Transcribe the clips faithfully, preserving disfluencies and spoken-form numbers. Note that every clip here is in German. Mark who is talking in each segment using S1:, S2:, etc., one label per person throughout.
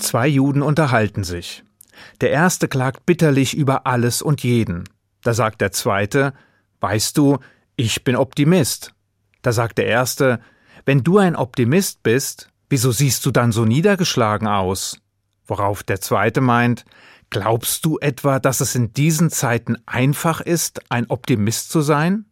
S1: Zwei Juden unterhalten sich. Der erste klagt bitterlich über alles und jeden. Da sagt der zweite: Weißt du, ich bin Optimist. Da sagt der erste: Wenn du ein Optimist bist, wieso siehst du dann so niedergeschlagen aus? Worauf der zweite meint: Glaubst du etwa, dass es in diesen Zeiten einfach ist, ein Optimist zu sein?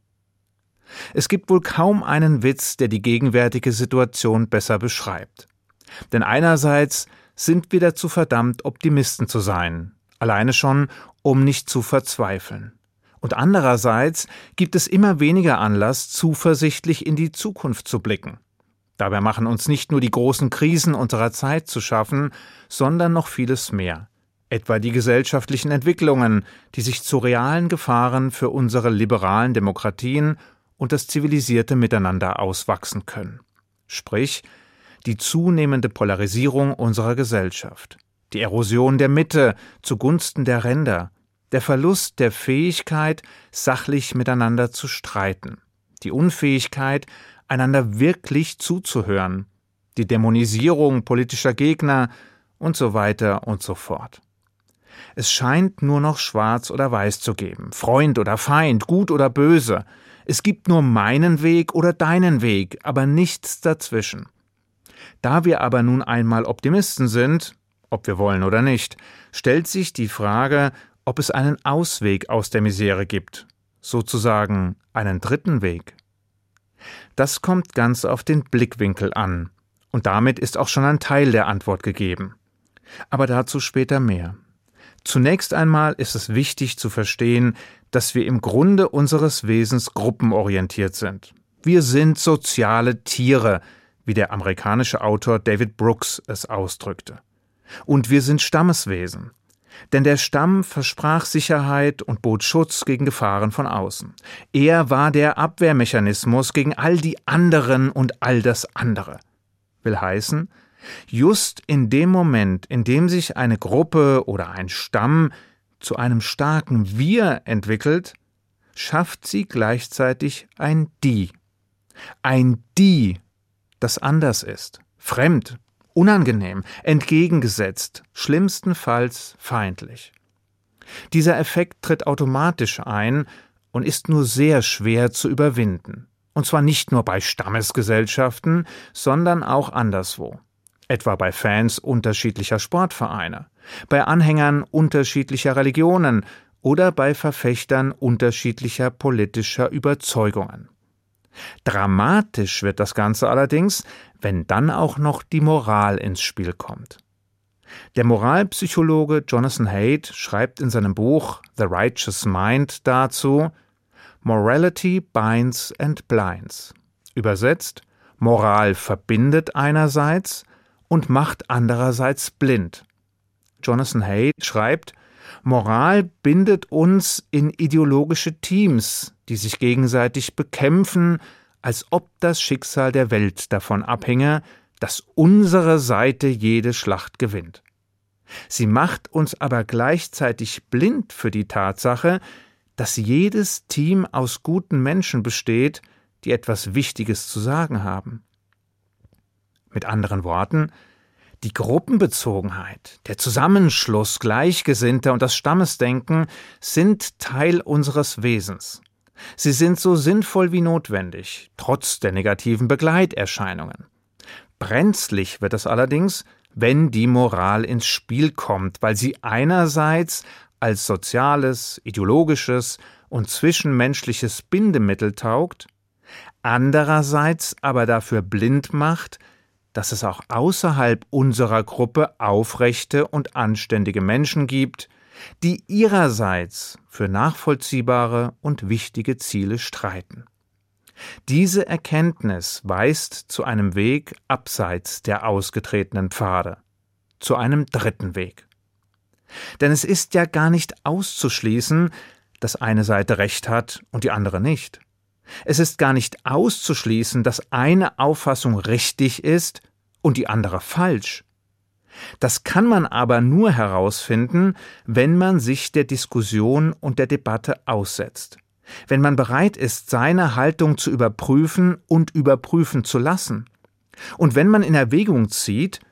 S1: Es gibt wohl kaum einen Witz, der die gegenwärtige Situation besser beschreibt. Denn einerseits sind wir dazu verdammt, Optimisten zu sein, alleine schon, um nicht zu verzweifeln. Und andererseits gibt es immer weniger Anlass, zuversichtlich in die Zukunft zu blicken. Dabei machen uns nicht nur die großen Krisen unserer Zeit zu schaffen, sondern noch vieles mehr. Etwa die gesellschaftlichen Entwicklungen, die sich zu realen Gefahren für unsere liberalen Demokratien und das zivilisierte Miteinander auswachsen können. Sprich, die zunehmende Polarisierung unserer Gesellschaft, die Erosion der Mitte zugunsten der Ränder, der Verlust der Fähigkeit, sachlich miteinander zu streiten, die Unfähigkeit, einander wirklich zuzuhören, die Dämonisierung politischer Gegner und so weiter und so fort. Es scheint nur noch Schwarz oder Weiß zu geben, Freund oder Feind, gut oder böse. Es gibt nur meinen Weg oder deinen Weg, aber nichts dazwischen. Da wir aber nun einmal Optimisten sind, ob wir wollen oder nicht, stellt sich die Frage, ob es einen Ausweg aus der Misere gibt, sozusagen einen dritten Weg. Das kommt ganz auf den Blickwinkel an, und damit ist auch schon ein Teil der Antwort gegeben. Aber dazu später mehr. Zunächst einmal ist es wichtig zu verstehen, dass wir im Grunde unseres Wesens gruppenorientiert sind. Wir sind soziale Tiere, wie der amerikanische Autor David Brooks es ausdrückte. Und wir sind Stammeswesen. Denn der Stamm versprach Sicherheit und bot Schutz gegen Gefahren von außen. Er war der Abwehrmechanismus gegen all die anderen und all das andere. Will heißen, just in dem Moment, in dem sich eine Gruppe oder ein Stamm zu einem starken Wir entwickelt, schafft sie gleichzeitig ein Die. Ein Die, das anders ist, fremd, unangenehm, entgegengesetzt, schlimmstenfalls feindlich. Dieser Effekt tritt automatisch ein und ist nur sehr schwer zu überwinden. Und zwar nicht nur bei Stammesgesellschaften, sondern auch anderswo. Etwa bei Fans unterschiedlicher Sportvereine, bei Anhängern unterschiedlicher Religionen oder bei Verfechtern unterschiedlicher politischer Überzeugungen. Dramatisch wird das Ganze allerdings, wenn dann auch noch die Moral ins Spiel kommt. Der Moralpsychologe Jonathan Haidt schreibt in seinem Buch The Righteous Mind dazu: Morality binds and blinds. Übersetzt: Moral verbindet einerseits und macht andererseits blind. Jonathan Haidt schreibt: Moral bindet uns in ideologische Teams, die sich gegenseitig bekämpfen, als ob das Schicksal der Welt davon abhinge, dass unsere Seite jede Schlacht gewinnt. Sie macht uns aber gleichzeitig blind für die Tatsache, dass jedes Team aus guten Menschen besteht, die etwas Wichtiges zu sagen haben. Mit anderen Worten, die Gruppenbezogenheit, der Zusammenschluss Gleichgesinnter und das Stammesdenken sind Teil unseres Wesens. Sie sind so sinnvoll wie notwendig, trotz der negativen Begleiterscheinungen. Brenzlig wird es allerdings, wenn die Moral ins Spiel kommt, weil sie einerseits als soziales, ideologisches und zwischenmenschliches Bindemittel taugt, andererseits aber dafür blind macht, dass es auch außerhalb unserer Gruppe aufrechte und anständige Menschen gibt, die ihrerseits für nachvollziehbare und wichtige Ziele streiten. Diese Erkenntnis weist zu einem Weg abseits der ausgetretenen Pfade, zu einem dritten Weg. Denn es ist ja gar nicht auszuschließen, dass eine Seite Recht hat und die andere nicht. Es ist gar nicht auszuschließen, dass eine Auffassung richtig ist und die andere falsch. Das kann man aber nur herausfinden, wenn man sich der Diskussion und der Debatte aussetzt, wenn man bereit ist, seine Haltung zu überprüfen und überprüfen zu lassen, und wenn man in Erwägung zieht,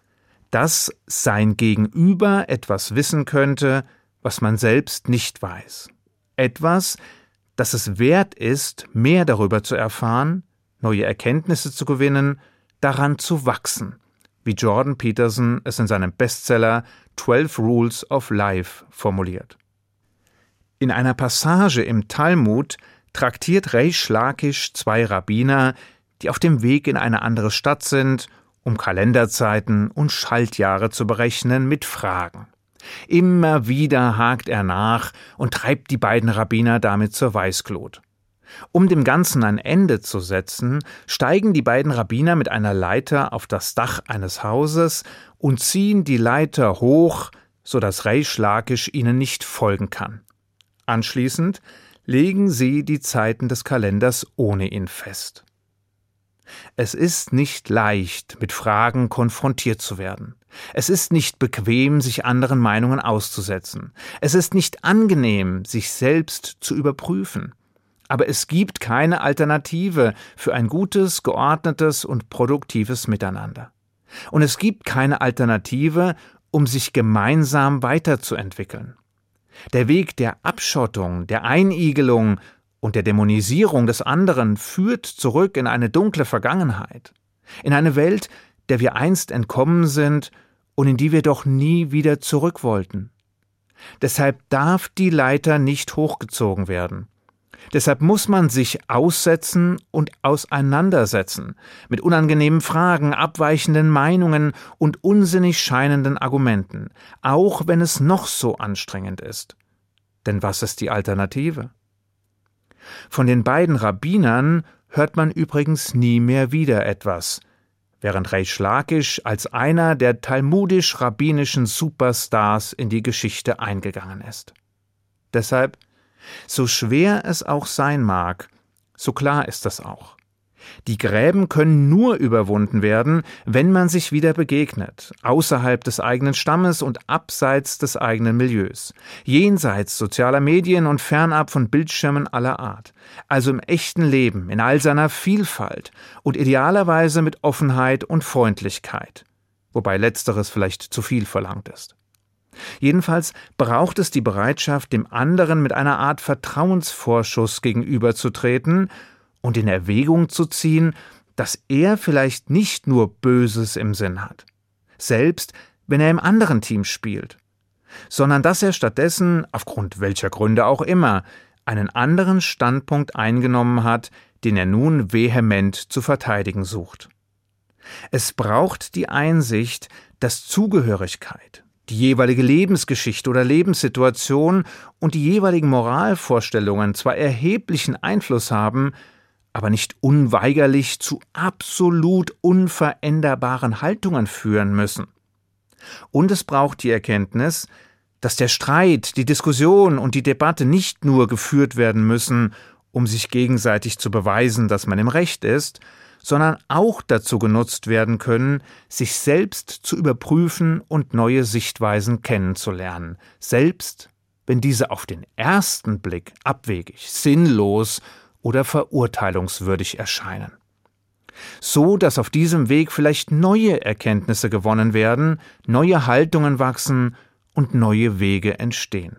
S1: dass sein Gegenüber etwas wissen könnte, was man selbst nicht weiß. Etwas, das es wert ist, mehr darüber zu erfahren, neue Erkenntnisse zu gewinnen, daran zu wachsen, wie Jordan Peterson es in seinem Bestseller Twelve Rules of Life formuliert. In einer Passage im Talmud traktiert Reish Lakish zwei Rabbiner, die auf dem Weg in eine andere Stadt sind, um Kalenderzeiten und Schaltjahre zu berechnen, mit Fragen. Immer wieder hakt er nach und treibt die beiden Rabbiner damit zur Weißglut. Um dem Ganzen ein Ende zu setzen, steigen die beiden Rabbiner mit einer Leiter auf das Dach eines Hauses und ziehen die Leiter hoch, sodass Reish Lakish ihnen nicht folgen kann. Anschließend legen sie die Zeiten des Kalenders ohne ihn fest. Es ist nicht leicht, mit Fragen konfrontiert zu werden. Es ist nicht bequem, sich anderen Meinungen auszusetzen. Es ist nicht angenehm, sich selbst zu überprüfen. Aber es gibt keine Alternative für ein gutes, geordnetes und produktives Miteinander. Und es gibt keine Alternative, um sich gemeinsam weiterzuentwickeln. Der Weg der Abschottung, der Einigelung und der Dämonisierung des anderen führt zurück in eine dunkle Vergangenheit, in eine Welt, der wir einst entkommen sind und in die wir doch nie wieder zurück wollten. Deshalb darf die Leiter nicht hochgezogen werden. Deshalb muss man sich aussetzen und auseinandersetzen mit unangenehmen Fragen, abweichenden Meinungen und unsinnig scheinenden Argumenten, auch wenn es noch so anstrengend ist. Denn was ist die Alternative? Von den beiden Rabbinern hört man übrigens nie mehr wieder etwas, während Reish Lakish als einer der talmudisch-rabbinischen Superstars in die Geschichte eingegangen ist. Deshalb, so schwer es auch sein mag, so klar ist das auch. Die Gräben können nur überwunden werden, wenn man sich wieder begegnet, außerhalb des eigenen Stammes und abseits des eigenen Milieus, jenseits sozialer Medien und fernab von Bildschirmen aller Art, also im echten Leben, in all seiner Vielfalt und idealerweise mit Offenheit und Freundlichkeit, wobei letzteres vielleicht zu viel verlangt ist. Jedenfalls braucht es die Bereitschaft, dem anderen mit einer Art Vertrauensvorschuss gegenüberzutreten und in Erwägung zu ziehen, dass er vielleicht nicht nur Böses im Sinn hat, selbst wenn er im anderen Team spielt, sondern dass er stattdessen, aufgrund welcher Gründe auch immer, einen anderen Standpunkt eingenommen hat, den er nun vehement zu verteidigen sucht. Es braucht die Einsicht, dass Zugehörigkeit, die jeweilige Lebensgeschichte oder Lebenssituation und die jeweiligen Moralvorstellungen zwar erheblichen Einfluss haben, aber nicht unweigerlich zu absolut unveränderbaren Haltungen führen müssen. Und es braucht die Erkenntnis, dass der Streit, die Diskussion und die Debatte nicht nur geführt werden müssen, um sich gegenseitig zu beweisen, dass man im Recht ist, sondern auch dazu genutzt werden können, sich selbst zu überprüfen und neue Sichtweisen kennenzulernen, selbst wenn diese auf den ersten Blick abwegig, sinnlos oder verurteilungswürdig erscheinen. So, dass auf diesem Weg vielleicht neue Erkenntnisse gewonnen werden, neue Haltungen wachsen und neue Wege entstehen.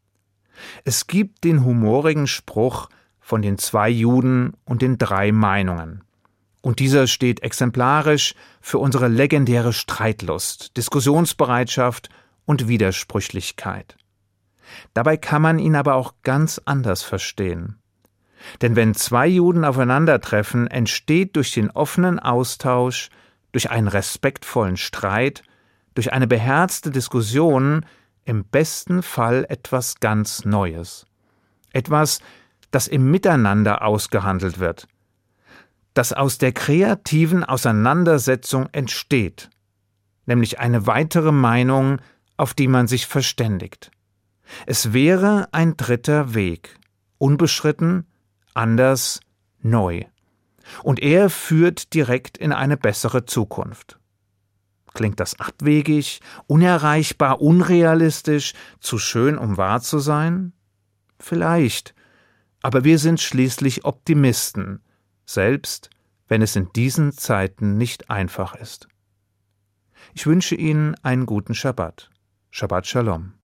S1: Es gibt den humorigen Spruch von den zwei Juden und den drei Meinungen. Und dieser steht exemplarisch für unsere legendäre Streitlust, Diskussionsbereitschaft und Widersprüchlichkeit. Dabei kann man ihn aber auch ganz anders verstehen. Denn wenn zwei Juden aufeinandertreffen, entsteht durch den offenen Austausch, durch einen respektvollen Streit, durch eine beherzte Diskussion im besten Fall etwas ganz Neues. Etwas, das im Miteinander ausgehandelt wird, das aus der kreativen Auseinandersetzung entsteht, nämlich eine weitere Meinung, auf die man sich verständigt. Es wäre ein dritter Weg, unbeschritten, anders, neu. Und er führt direkt in eine bessere Zukunft. Klingt das abwegig, unerreichbar, unrealistisch, zu schön, um wahr zu sein? Vielleicht, aber wir sind schließlich Optimisten, selbst wenn es in diesen Zeiten nicht einfach ist. Ich wünsche Ihnen einen guten Schabbat. Shabbat Shalom.